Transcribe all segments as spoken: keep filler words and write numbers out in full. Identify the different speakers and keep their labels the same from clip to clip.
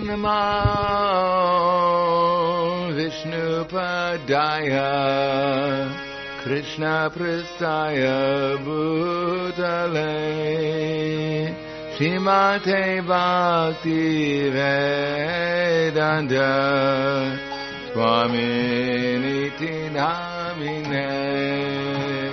Speaker 1: Namo Vishnu Padaya Krishna Pristaya Bhutale Srimate Bhakti Vedanta Swami Niti Namine.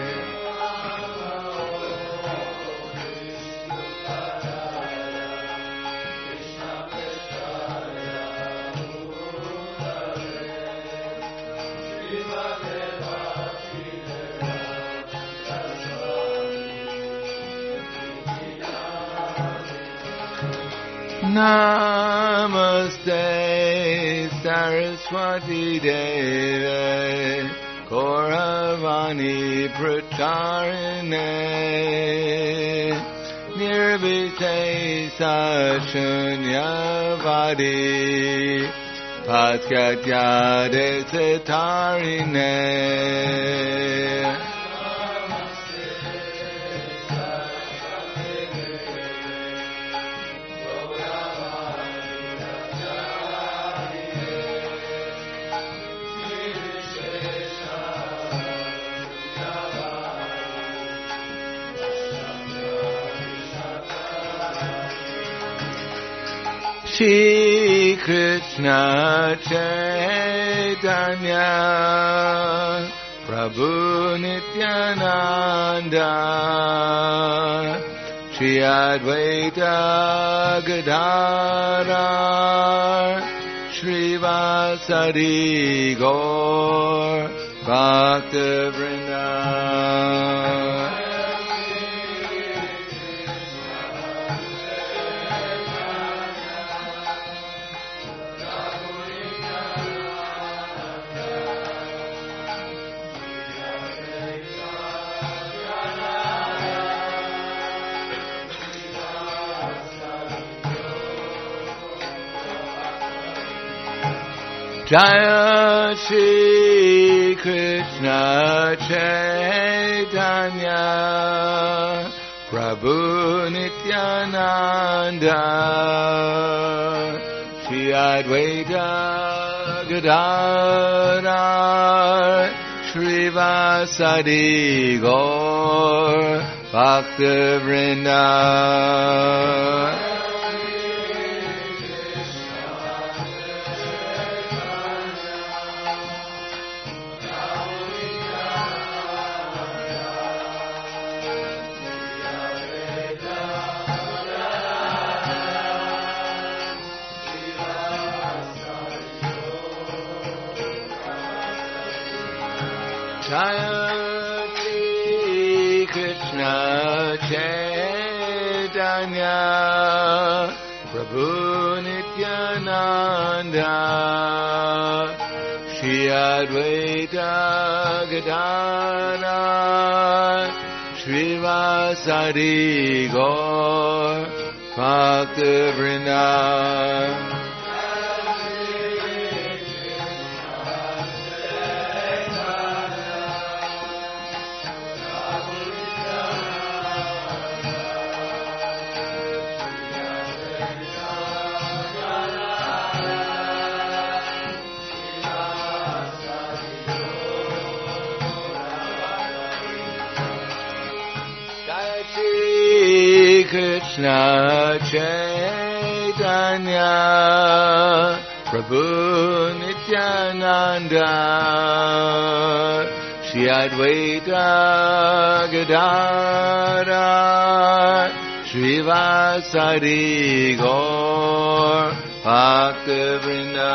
Speaker 1: Namaste Saraswati Deve Kauravani Pracharine Nirvishesa Shunyavadi Paskatya Desatarine. Shri Krishna Chaitanya Prabhu Nityananda Shri Advaita Gadadhar Shri Vasari Gaur Bhakta Vrinda. Jaya Shri Krishna Chaitanya Prabhu Nityananda Shri Advaita Gadadhar Shri Vasadi Gaur Bhakta Vrinda. Jaya Shri Krishna Chaitanya Prabhu Nityananda Shri Advaita Gadadhar Shri Vasari Gaur Bhakta Vrinda. Krishna Chaitanya Prabhu Nityananda Shri Advaita Gadadhar Shri Vasari Gaur Bhakta Vrinda.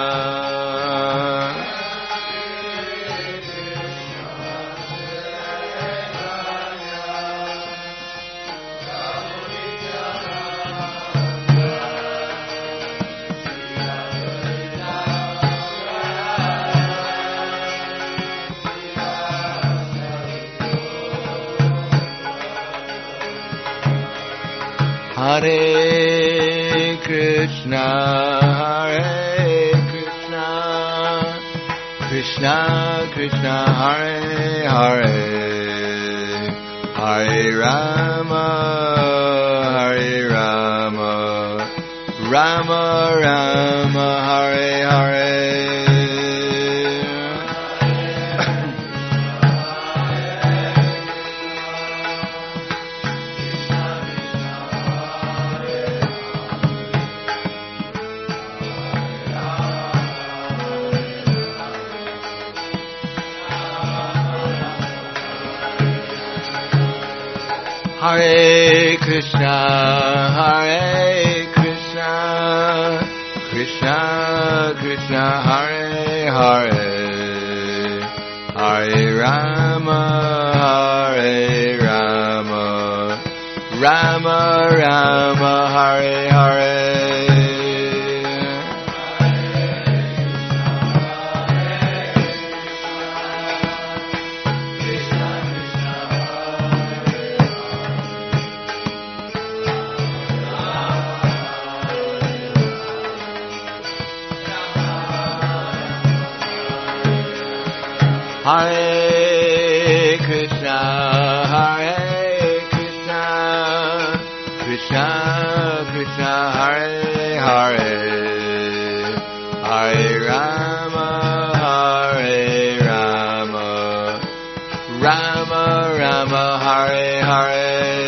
Speaker 1: Hare Krishna, Hare Krishna, Krishna Krishna, Hare Hare, Hare Rama, Hare Rama, Rama Rama. Hare Krishna, Hare Krishna, Krishna Krishna, Hare Hare, Hare Rama, Hare Rama, Rama Rama, Hare Hare. Hare Krishna, Hare Krishna, Krishna Krishna, Hare Hare, Hare Rama, Hare Rama, Rama Rama, Hare Hare.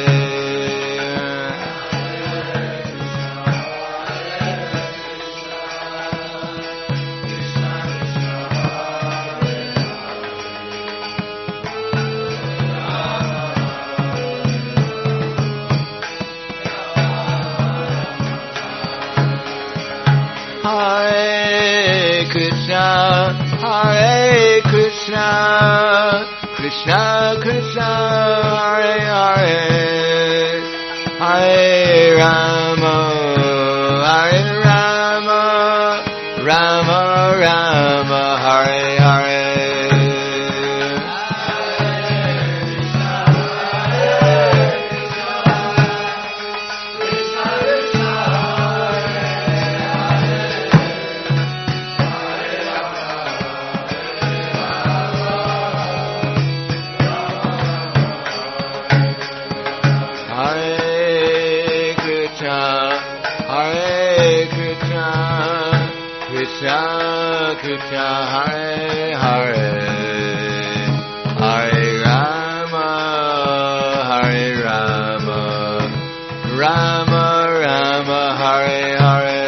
Speaker 1: Hare Krishna, Hare Krishna, Krishna Krishna, Hare Hare, Hare Rama, Hare Rama, Rama Rama, Hare Hare. Krishna Krishna, Hare Hare, Hare Rama, Hare Rama, Rama Rama, Hare Hare.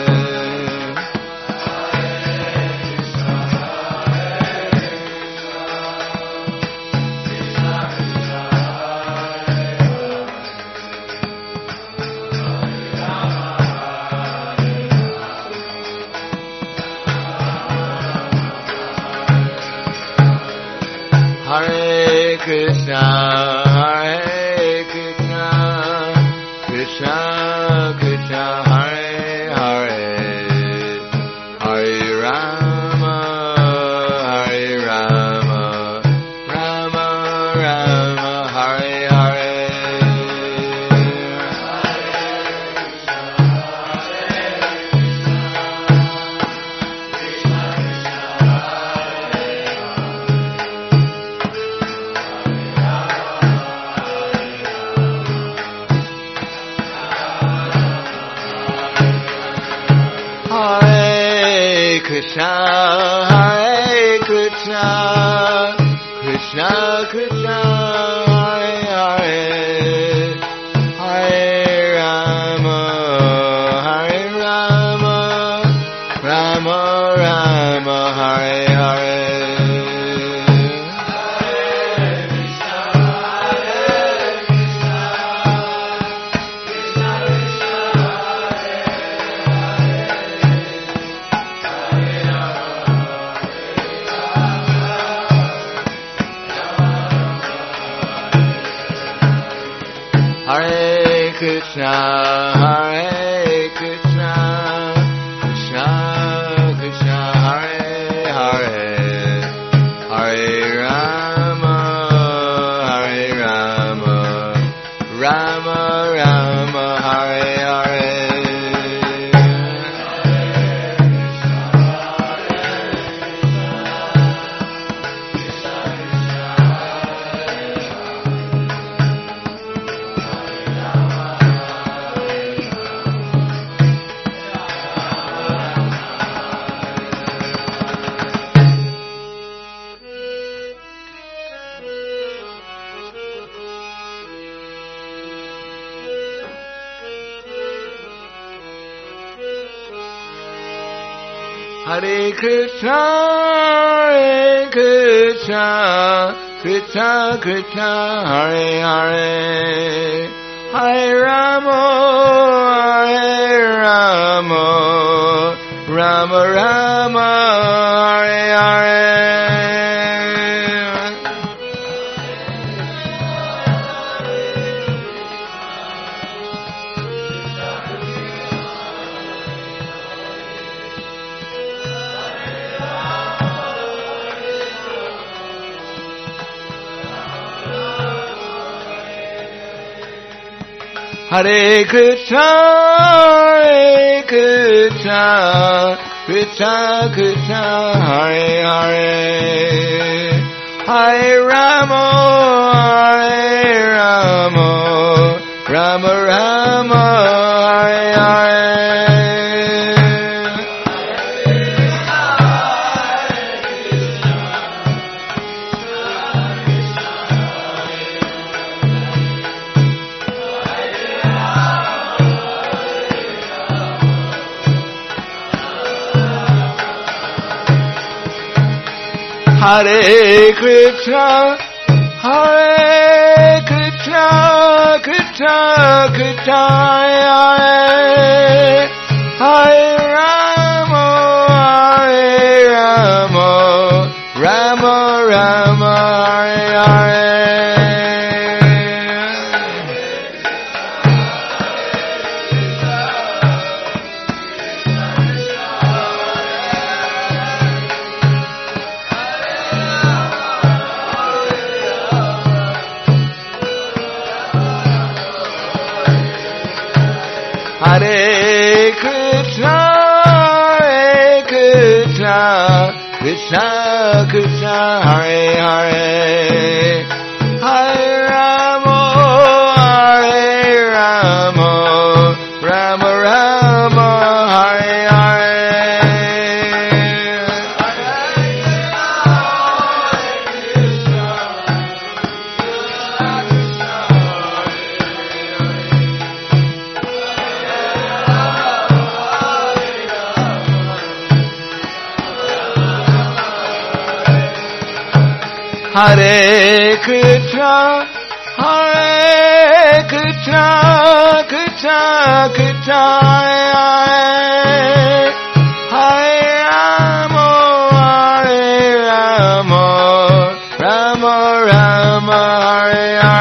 Speaker 1: Hare Krishna, Hare Krishna, Krishna Krishna, Hare Hare, Hare Rama, Hare Rama, Rama Rama, Hare Hare. Hare Krishna, Hare Krishna, Krishna Krishna, Hare Hare, Hare Rama, Hare Rama, Rama Rama, Hare Hare. Hare Krishna, Hare Krishna, Krishna Krishna, Hare Hare, Hare Rama, Hare Rama, Rama Rama, Hare Hare. Hare Krishna, Hare Krishna, Krishna Krishna Hare Hare Hare Rama Hare Rama Rama Rama Hare Hare Hare Krishna, Hare Krishna, Krishna Krishna, Hare Hare, Hare Rama, Hare Rama, Rama Rama, Hare Hare. Hare Krishna, Hare Krishna, Krishna Krishna, Hare Hare, Hare Rama, Hare Rama, Rama Rama, Hare Hare. Hare Krishna, Hare Krishna, Krishna Krishna, Hare Hare, Hare Rama, Hare Rama, Rama Rama, Hare Hare. Hare Krishna, Hare Krishna, Krishna Krishna, Hare Hare, Rama, Hare Rama, Rama Rama, Hare Hare.